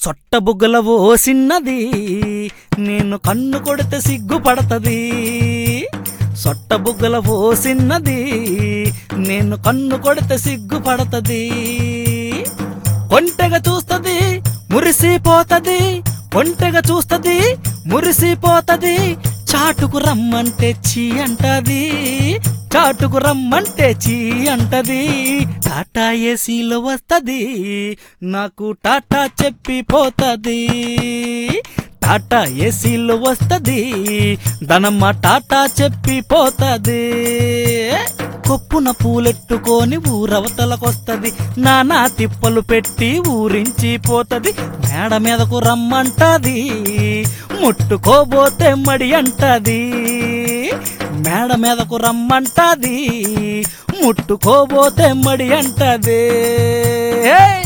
సొట్టబుగ్గల ఓ సిన్నది నేను కన్ను కొడితే సిగ్గుపడతది. సొట్టబుగ్గల ఓ సిన్నది నేను కన్ను కొడితే సిగ్గుపడతది. కొంటెగా చూస్తది మురిసిపోతది, కొంటెగా చూస్తది మురిసిపోతది. చాటుకు రమ్మంటే చీ అంటది, చాటుకు రమ్మంటే చీ అంటది. టాటా ఏసీలో వస్తది నాకు టాటా చెప్పిపోతది. టాటా ఏసీలో వస్తది ధనమ్మ టాటా చెప్పిపోతది. కొప్పున పూలెట్టుకొని ఊరవతలకొస్తది, నానా తిప్పలు పెట్టి ఊరించిపోతది. మేడ మీదకు రమ్మంటది ముట్టుకోబోతే మడి అంటది. మేడ మీదకు రమ్మంటది ముట్టుకోబోతే మడి అంటది.